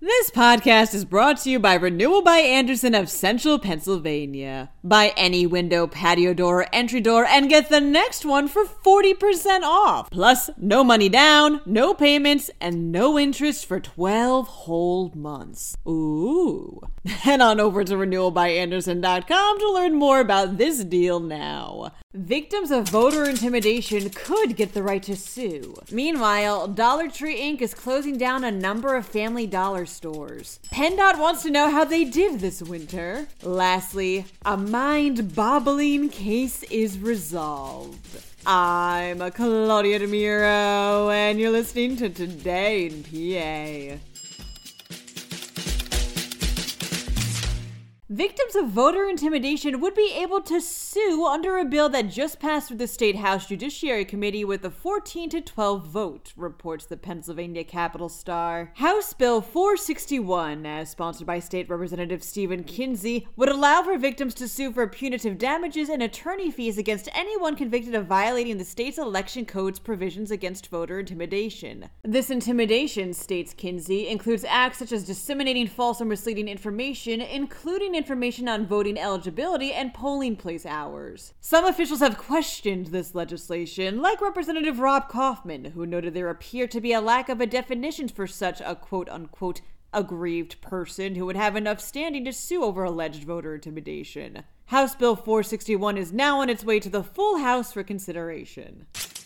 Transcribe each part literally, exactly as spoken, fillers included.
This podcast is brought to you by Renewal by Andersen of Central Pennsylvania. Buy any window, patio door, or entry door and get the next one for forty percent off. Plus, no money down, no payments, and no interest for twelve whole months. Ooh. Head on over to renewal by andersen dot com to learn more about this deal now. Victims of voter intimidation could get the right to sue. Meanwhile, Dollar Tree Incorporated is closing down a number of Family Dollar stores. PennDOT wants to know how they did this winter. Lastly, a mind-boggling case is resolved. I'm Claudia DeMiro, and you're listening to Today in P A. Victims of voter intimidation would be able to sue under a bill that just passed through the State House Judiciary Committee with a fourteen to twelve vote, reports the Pennsylvania Capital Star. House Bill four sixty-one, as sponsored by State Representative Stephen Kinsey, would allow for victims to sue for punitive damages and attorney fees against anyone convicted of violating the state's election code's provisions against voter intimidation. This intimidation, states Kinsey, includes acts such as disseminating false or misleading information, including information on voting eligibility and polling place hours. Some officials have questioned this legislation, like Representative Rob Kaufman, who noted there appeared to be a lack of a definition for such a quote-unquote aggrieved person who would have enough standing to sue over alleged voter intimidation. House Bill four sixty-one is now on its way to the full House for consideration.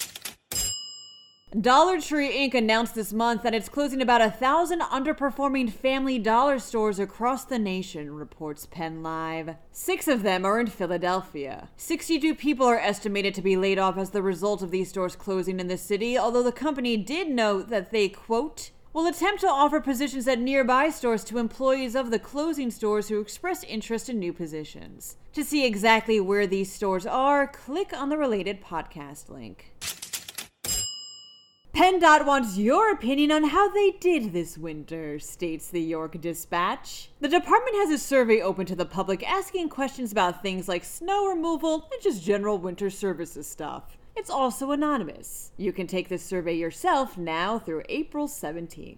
Dollar Tree Incorporated announced this month that it's closing about a thousand underperforming Family Dollar stores across the nation, reports PennLive. Six of them are in Philadelphia. sixty-two people are estimated to be laid off as the result of these stores closing in the city, although the company did note that they, quote, will attempt to offer positions at nearby stores to employees of the closing stores who express interest in new positions. To see exactly where these stores are, click on the related podcast link. PennDOT wants your opinion on how they did this winter, states the York Dispatch. The department has a survey open to the public asking questions about things like snow removal and just general winter services stuff. It's also anonymous. You can take this survey yourself now through April seventeenth.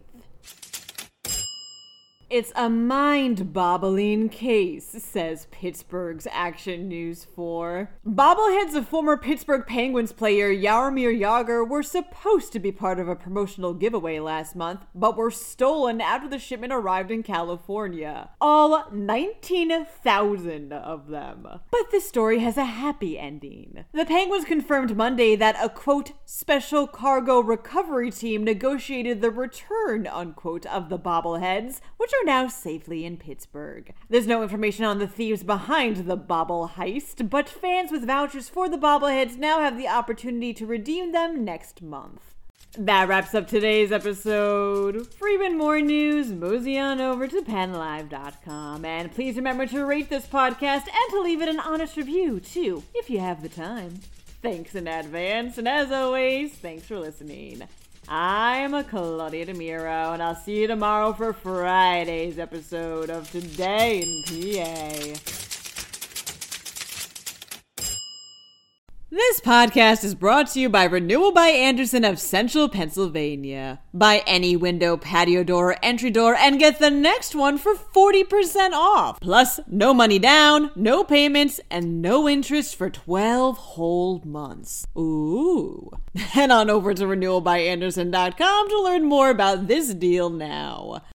It's a mind-boggling case, says Pittsburgh's Action News four. Bobbleheads of former Pittsburgh Penguins player Jaromir Jagr were supposed to be part of a promotional giveaway last month, but were stolen after the shipment arrived in California. All nineteen thousand of them. But this story has a happy ending. The Penguins confirmed Monday that a, quote, special cargo recovery team negotiated the return, unquote, of the bobbleheads, which are now safely in Pittsburgh. There's no information on the thieves behind the bobble heist, but fans with vouchers for the bobbleheads now have the opportunity to redeem them next month. That wraps up today's episode. For even more news, mosey on over to penn live dot com. And please remember to rate this podcast and to leave it an honest review, too, if you have the time. Thanks in advance, and as always, thanks for listening. I'm Claudia DeMiro, and I'll see you tomorrow for Friday's episode of Today in P A. This podcast is brought to you by Renewal by Andersen of Central Pennsylvania. Buy any window, patio door, or entry door and get the next one for forty percent off. Plus, no money down, no payments, and no interest for twelve whole months. Ooh. Head on over to renewal by andersen dot com to learn more about this deal now.